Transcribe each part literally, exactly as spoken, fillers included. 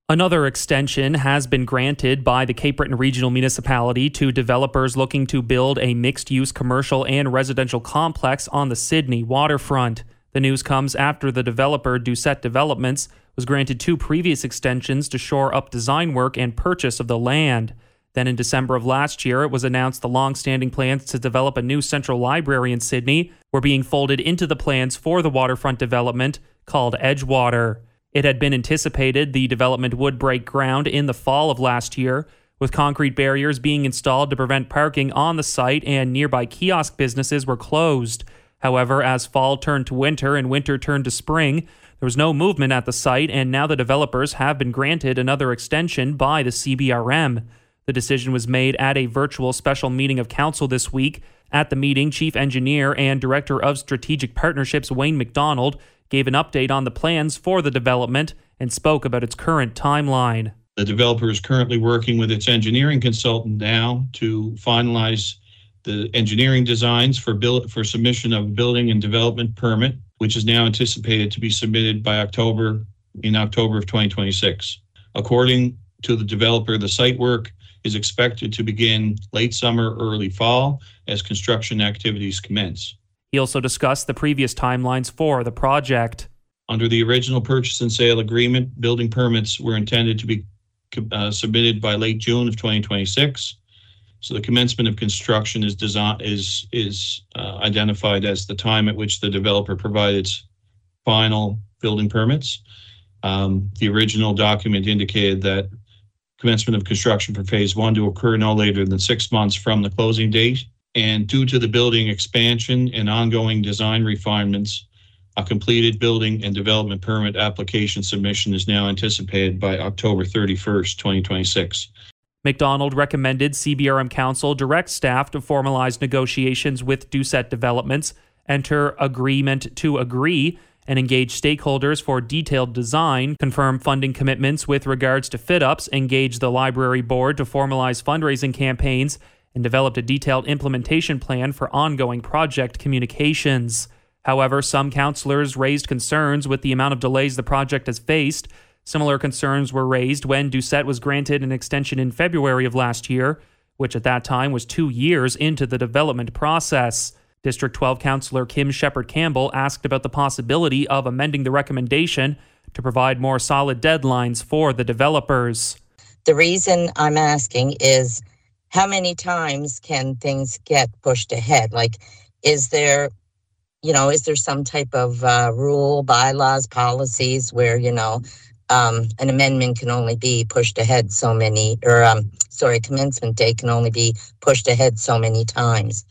Another extension has been granted by the Cape Breton Regional Municipality to developers looking to build a mixed-use commercial and residential complex on the Sydney waterfront. The news comes after the developer Doucette Developments was granted two previous extensions to shore up design work and purchase of the land. Then in December of last year, it was announced the long-standing plans to develop a new central library in Sydney were being folded into the plans for the waterfront development called Edgewater. It had been anticipated the development would break ground in the fall of last year, with concrete barriers being installed to prevent parking on the site, and nearby kiosk businesses were closed. However, as fall turned to winter and winter turned to spring, there was no movement at the site, and now the developers have been granted another extension by the C B R M. The decision was made at a virtual special meeting of council this week. At the meeting, Chief Engineer and Director of Strategic Partnerships Wayne McDonald gave an update on the plans for the development and spoke about its current timeline. The developer is currently working with its engineering consultant now to finalize the engineering designs for build, for submission of a building and development permit, which is now anticipated to be submitted by October in October of twenty twenty-six. According to the developer, the site work is expected to begin late summer, early fall as construction activities commence. He also discussed the previous timelines for the project. Under the original purchase and sale agreement, building permits were intended to be uh, submitted by late June of twenty twenty-six. So the commencement of construction is design, is is uh, identified as the time at which the developer provided its final building permits. Um, the original document indicated that commencement of construction for phase one to occur no later than six months from the closing date. And due to the building expansion and ongoing design refinements, a completed building and development permit application submission is now anticipated by October thirty-first, twenty twenty-six. McDonald recommended C B R M Council direct staff to formalize negotiations with Doucette Developments, enter agreement to agree, and engage stakeholders for detailed design, confirm funding commitments with regards to fit-ups, engage the library board to formalize fundraising campaigns, and developed a detailed implementation plan for ongoing project communications. However, some councillors raised concerns with the amount of delays the project has faced. Similar concerns were raised when Doucette was granted an extension in February of last year, which at that time was two years into the development process. District twelve Councillor Kim Shepherd-Campbell asked about the possibility of amending the recommendation to provide more solid deadlines for the developers. The reason I'm asking is, how many times can things get pushed ahead? Like, is there, you know, is there some type of uh, rule, bylaws, policies where, you know, um, an amendment can only be pushed ahead so many, or, um, sorry, commencement date can only be pushed ahead so many times?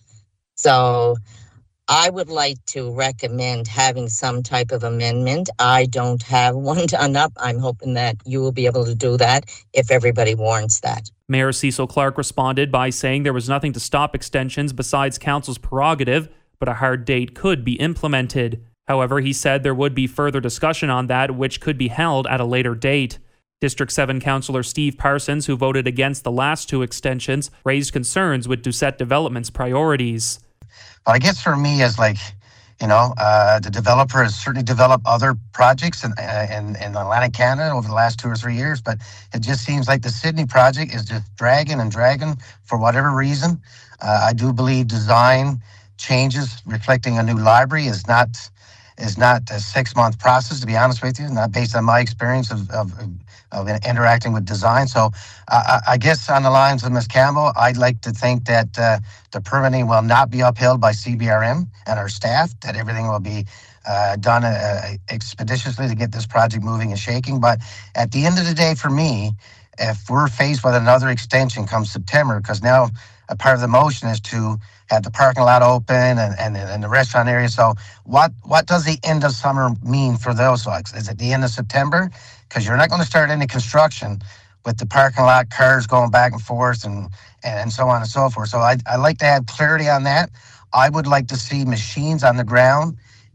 So I would like to recommend having some type of amendment. I don't have one done up. I'm hoping that you will be able to do that if everybody warrants that. Mayor Cecil Clark responded by saying there was nothing to stop extensions besides council's prerogative, but a hard date could be implemented. However, he said there would be further discussion on that, which could be held at a later date. District seven Councillor Steve Parsons, who voted against the last two extensions, raised concerns with Doucette Development's priorities. But I guess for me, as like, you know, uh, the developer has certainly developed other projects in, uh, in in Atlantic Canada over the last two or three years, but it just seems like the Sydney project is just dragging and dragging for whatever reason. Uh, I do believe design changes reflecting a new library is not is not a six-month process, to be honest with you, not based on my experience of, of, of interacting with design. So uh, I guess on the lines of Miz Campbell, I'd like to think that uh, the permitting will not be upheld by C B R M and our staff, that everything will be uh, done uh, expeditiously to get this project moving and shaking. But at the end of the day, for me, if we're faced with another extension come September, because now a part of the motion is to have the parking lot open and, and, and the restaurant area. So what, what does the end of summer mean for those folks? Is it the end of September? Because you're not going to start any construction with the parking lot, cars going back and forth and, and so on and so forth. So I I like to have clarity on that. I would like to see machines on the ground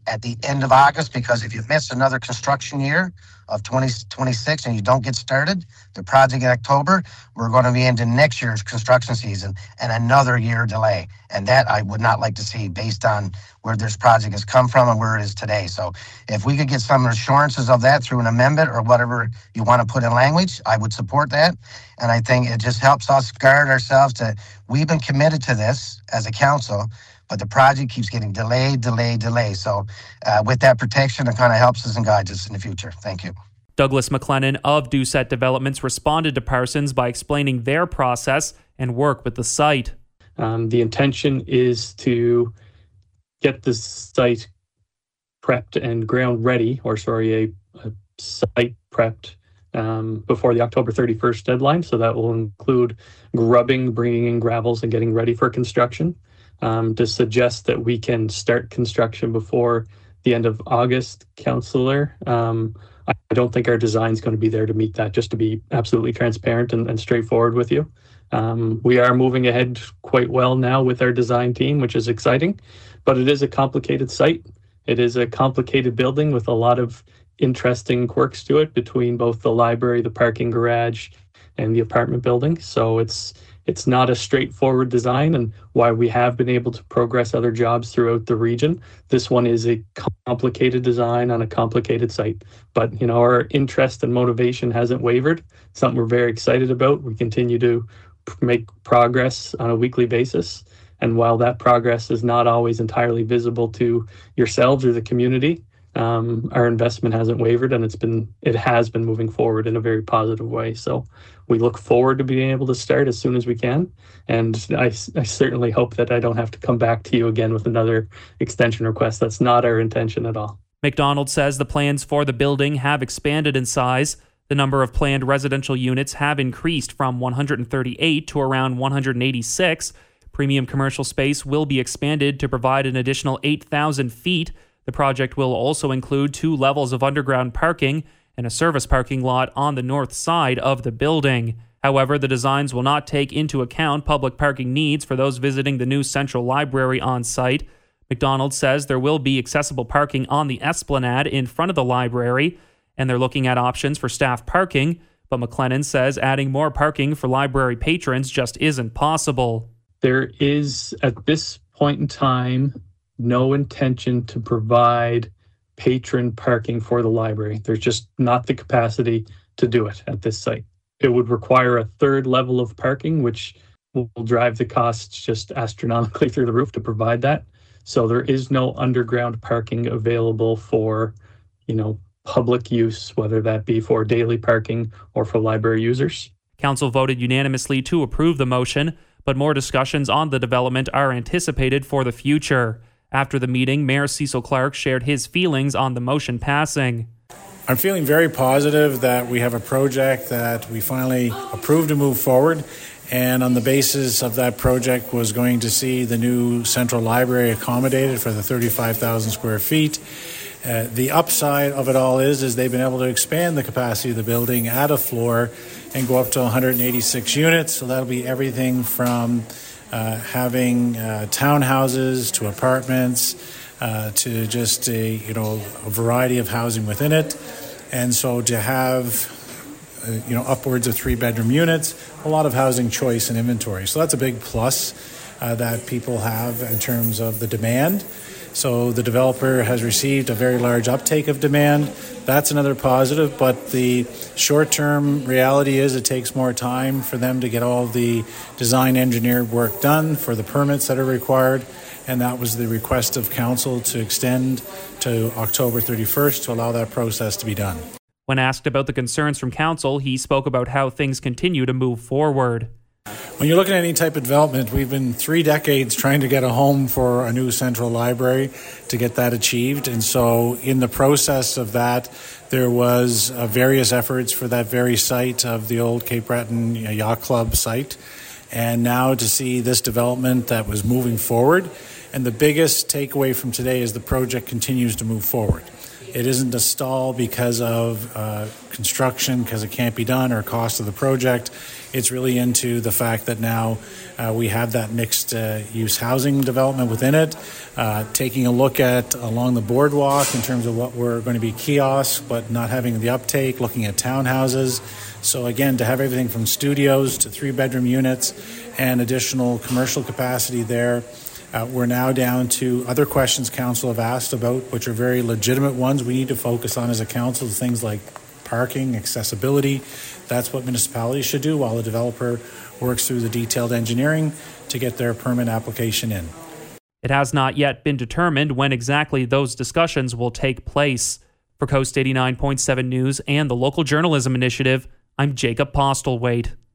at the end of August, because if you miss another construction year of twenty twenty-six and you don't get started, the project in October, we're going to be into next year's construction season and another year delay. And that I would not like to see based on where this project has come from and where it is today. So if we could get some assurances of that through an amendment or whatever you want to put in language, I would support that. And I think it just helps us guard ourselves to, we've been committed to this as a council, but the project keeps getting delayed, delayed, delayed. So uh, with that protection, it kind of helps us and guides us in the future. Thank you. Douglas McLennan of Doucette Developments responded to Parsons by explaining their process and work with the site. Um, the intention is to get the site prepped and ground ready, or sorry, a, a site prepped um, before the October thirty-first deadline. So that will include grubbing, bringing in gravels, and getting ready for construction. Um, to suggest that we can start construction before the end of August, Councillor, um, I don't think our design is going to be there to meet that, just to be absolutely transparent and, and straightforward with you. Um, we are moving ahead quite well now with our design team, which is exciting, but it is a complicated site. It is a complicated building with a lot of interesting quirks to it between both the library, the parking garage, and the apartment building. So it's It's not a straightforward design, and why we have been able to progress other jobs throughout the region. This one is a complicated design on a complicated site. But, you know, our interest and motivation hasn't wavered. It's something we're very excited about. We continue to make progress on a weekly basis. And while that progress is not always entirely visible to yourselves or the community, um, our investment hasn't wavered, and it's been it has been moving forward in a very positive way. So we look forward to being able to start as soon as we can. And I, I certainly hope that I don't have to come back to you again with another extension request. That's not our intention at all. McDonald says the plans for the building have expanded in size. The number of planned residential units have increased from one hundred thirty-eight to around one hundred eighty-six. Premium commercial space will be expanded to provide an additional eight thousand feet. The project will also include two levels of underground parking and a service parking lot on the north side of the building. However, the designs will not take into account public parking needs for those visiting the new Central Library on site. McDonald says there will be accessible parking on the esplanade in front of the library, and they're looking at options for staff parking, but McLennan says adding more parking for library patrons just isn't possible. There is, at this point in time, no intention to provide patron parking for the library. There's just not the capacity to do it at this site. It would require a third level of parking, which will drive the costs just astronomically through the roof to provide that. So there is no underground parking available for, you know, public use, whether that be for daily parking or for library users. Council voted unanimously to approve the motion, but more discussions on the development are anticipated for the future. After the meeting, Mayor Cecil Clark shared his feelings on the motion passing. I'm feeling very positive that we have a project that we finally approved to move forward, and on the basis of that project was going to see the new Central Library accommodated for the thirty-five thousand square feet. Uh, the upside of it all is, is they've been able to expand the capacity of the building at a floor and go up to one hundred eighty-six units. So that'll be everything from uh, having uh, townhouses to apartments uh, to just a, you know, a variety of housing within it. And so to have uh, you know, upwards of three bedroom units, a lot of housing choice and inventory. So that's a big plus uh, that people have in terms of the demand. So the developer has received a very large uptake of demand. That's another positive, but the short-term reality is it takes more time for them to get all the design engineered work done for the permits that are required, and that was the request of council to extend to October thirty-first to allow that process to be done. When asked about the concerns from council, he spoke about how things continue to move forward. When you're looking at any type of development, we've been three decades trying to get a home for a new Central Library to get that achieved. And so in the process of that, there was uh, various efforts for that very site of the old Cape Breton Yacht Club site. And now to see this development that was moving forward. And the biggest takeaway from today is the project continues to move forward. It isn't a stall because of uh, construction, because it can't be done, or cost of the project. It's really into the fact that now uh, we have that mixed uh, use housing development within it. Uh, taking a look at along the boardwalk in terms of what we're going to be kiosks, but not having the uptake, looking at townhouses. So again, to have everything from studios to three bedroom units and additional commercial capacity there. Uh, we're now down to other questions council have asked about, which are very legitimate ones we need to focus on as a council, things like parking, accessibility. That's what municipalities should do while the developer works through the detailed engineering to get their permit application in. It has not yet been determined when exactly those discussions will take place. For Coast eighty-nine point seven News and the Local Journalism Initiative, I'm Jacob Postlethwaite.